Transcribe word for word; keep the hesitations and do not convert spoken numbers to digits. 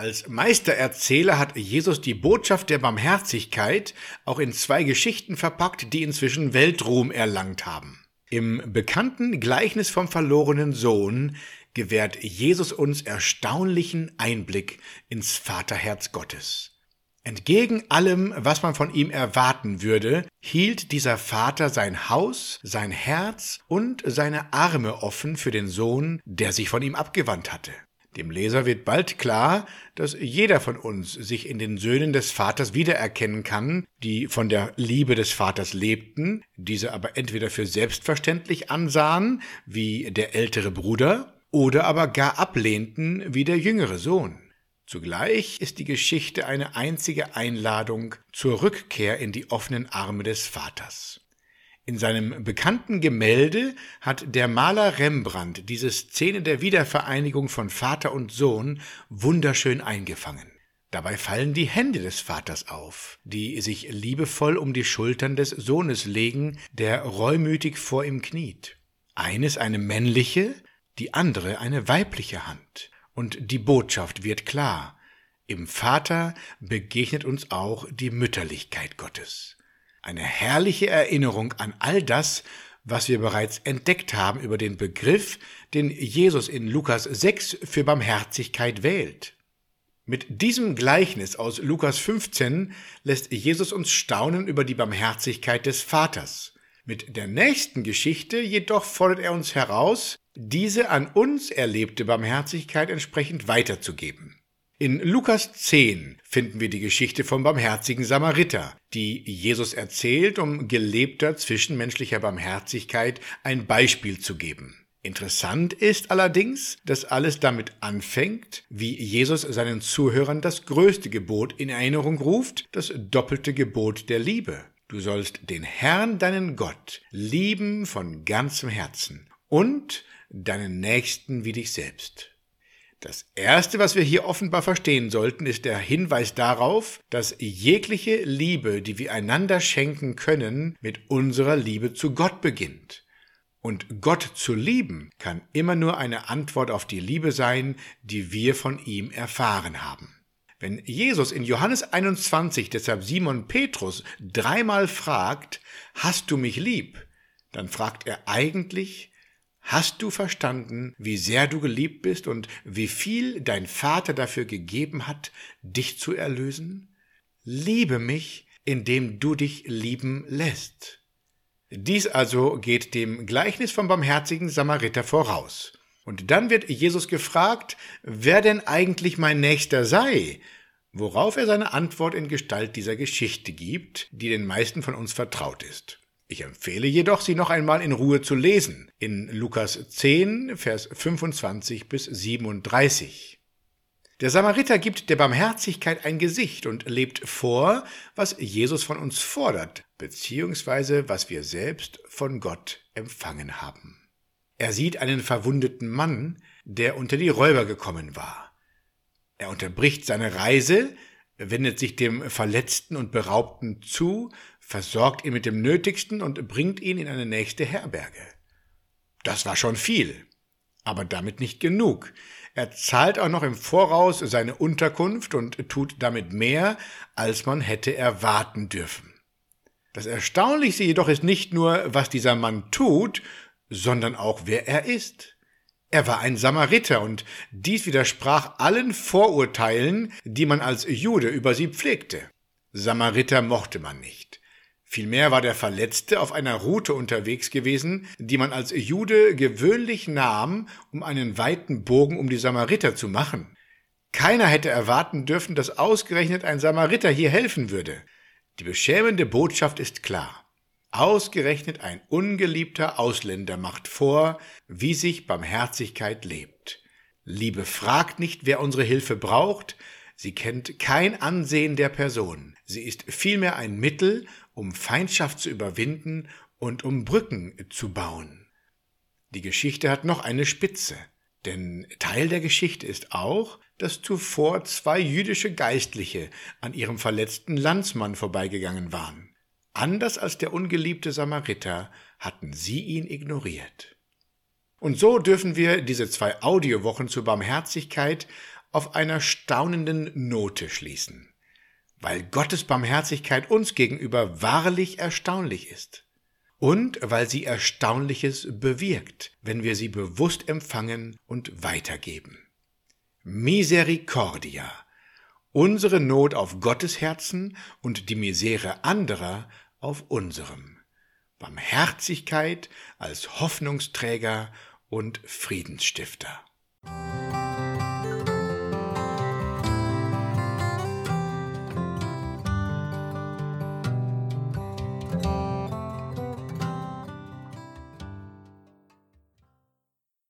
Als Meistererzähler hat Jesus die Botschaft der Barmherzigkeit auch in zwei Geschichten verpackt, die inzwischen Weltruhm erlangt haben. Im bekannten Gleichnis vom verlorenen Sohn gewährt Jesus uns erstaunlichen Einblick ins Vaterherz Gottes. Entgegen allem, was man von ihm erwarten würde, hielt dieser Vater sein Haus, sein Herz und seine Arme offen für den Sohn, der sich von ihm abgewandt hatte. Dem Leser wird bald klar, dass jeder von uns sich in den Söhnen des Vaters wiedererkennen kann, die von der Liebe des Vaters lebten, diese aber entweder für selbstverständlich ansahen, wie der ältere Bruder, oder aber gar ablehnten, wie der jüngere Sohn. Zugleich ist die Geschichte eine einzige Einladung zur Rückkehr in die offenen Arme des Vaters. In seinem bekannten Gemälde hat der Maler Rembrandt diese Szene der Wiedervereinigung von Vater und Sohn wunderschön eingefangen. Dabei fallen die Hände des Vaters auf, die sich liebevoll um die Schultern des Sohnes legen, der reumütig vor ihm kniet. Eines eine männliche, die andere eine weibliche Hand. Und die Botschaft wird klar: Im Vater begegnet uns auch die Mütterlichkeit Gottes. Eine herrliche Erinnerung an all das, was wir bereits entdeckt haben über den Begriff, den Jesus in Lukas sechs für Barmherzigkeit wählt. Mit diesem Gleichnis aus Lukas fünfzehn lässt Jesus uns staunen über die Barmherzigkeit des Vaters. Mit der nächsten Geschichte jedoch fordert er uns heraus, diese an uns erlebte Barmherzigkeit entsprechend weiterzugeben. In Lukas zehn finden wir die Geschichte vom barmherzigen Samariter, die Jesus erzählt, um gelebter zwischenmenschlicher Barmherzigkeit ein Beispiel zu geben. Interessant ist allerdings, dass alles damit anfängt, wie Jesus seinen Zuhörern das größte Gebot in Erinnerung ruft, das doppelte Gebot der Liebe. Du sollst den Herrn, deinen Gott, lieben von ganzem Herzen und deinen Nächsten wie dich selbst. Das Erste, was wir hier offenbar verstehen sollten, ist der Hinweis darauf, dass jegliche Liebe, die wir einander schenken können, mit unserer Liebe zu Gott beginnt. Und Gott zu lieben kann immer nur eine Antwort auf die Liebe sein, die wir von ihm erfahren haben. Wenn Jesus in Johannes einundzwanzig deshalb Simon Petrus dreimal fragt, hast du mich lieb? Dann fragt er eigentlich, hast du verstanden, wie sehr du geliebt bist und wie viel dein Vater dafür gegeben hat, dich zu erlösen? Liebe mich, indem du dich lieben lässt. Dies also geht dem Gleichnis vom barmherzigen Samariter voraus. Und dann wird Jesus gefragt, wer denn eigentlich mein Nächster sei, worauf er seine Antwort in Gestalt dieser Geschichte gibt, die den meisten von uns vertraut ist. Ich empfehle jedoch, sie noch einmal in Ruhe zu lesen, in Lukas zehn, Vers fünfundzwanzig bis siebenunddreißig. Der Samariter gibt der Barmherzigkeit ein Gesicht und lebt vor, was Jesus von uns fordert, beziehungsweise was wir selbst von Gott empfangen haben. Er sieht einen verwundeten Mann, der unter die Räuber gekommen war. Er unterbricht seine Reise, wendet sich dem Verletzten und Beraubten zu, versorgt ihn mit dem Nötigsten und bringt ihn in eine nächste Herberge. Das war schon viel, aber damit nicht genug. Er zahlt auch noch im Voraus seine Unterkunft und tut damit mehr, als man hätte erwarten dürfen. Das Erstaunlichste jedoch ist nicht nur, was dieser Mann tut, sondern auch, wer er ist. Er war ein Samariter und dies widersprach allen Vorurteilen, die man als Jude über sie pflegte. Samariter mochte man nicht. Vielmehr war der Verletzte auf einer Route unterwegs gewesen, die man als Jude gewöhnlich nahm, um einen weiten Bogen um die Samariter zu machen. Keiner hätte erwarten dürfen, dass ausgerechnet ein Samariter hier helfen würde. Die beschämende Botschaft ist klar. Ausgerechnet ein ungeliebter Ausländer macht vor, wie sich Barmherzigkeit lebt. Liebe fragt nicht, wer unsere Hilfe braucht, sie kennt kein Ansehen der Person. Sie ist vielmehr ein Mittel, um Feindschaft zu überwinden und um Brücken zu bauen. Die Geschichte hat noch eine Spitze, denn Teil der Geschichte ist auch, dass zuvor zwei jüdische Geistliche an ihrem verletzten Landsmann vorbeigegangen waren. Anders als der ungeliebte Samariter hatten sie ihn ignoriert. Und so dürfen wir diese zwei Audiowochen zur Barmherzigkeit auf einer staunenden Note schließen, weil Gottes Barmherzigkeit uns gegenüber wahrlich erstaunlich ist und weil sie Erstaunliches bewirkt, wenn wir sie bewusst empfangen und weitergeben. Misericordia, unsere Not auf Gottes Herzen und die Misere anderer auf unserem. Barmherzigkeit als Hoffnungsträger und Friedensstifter.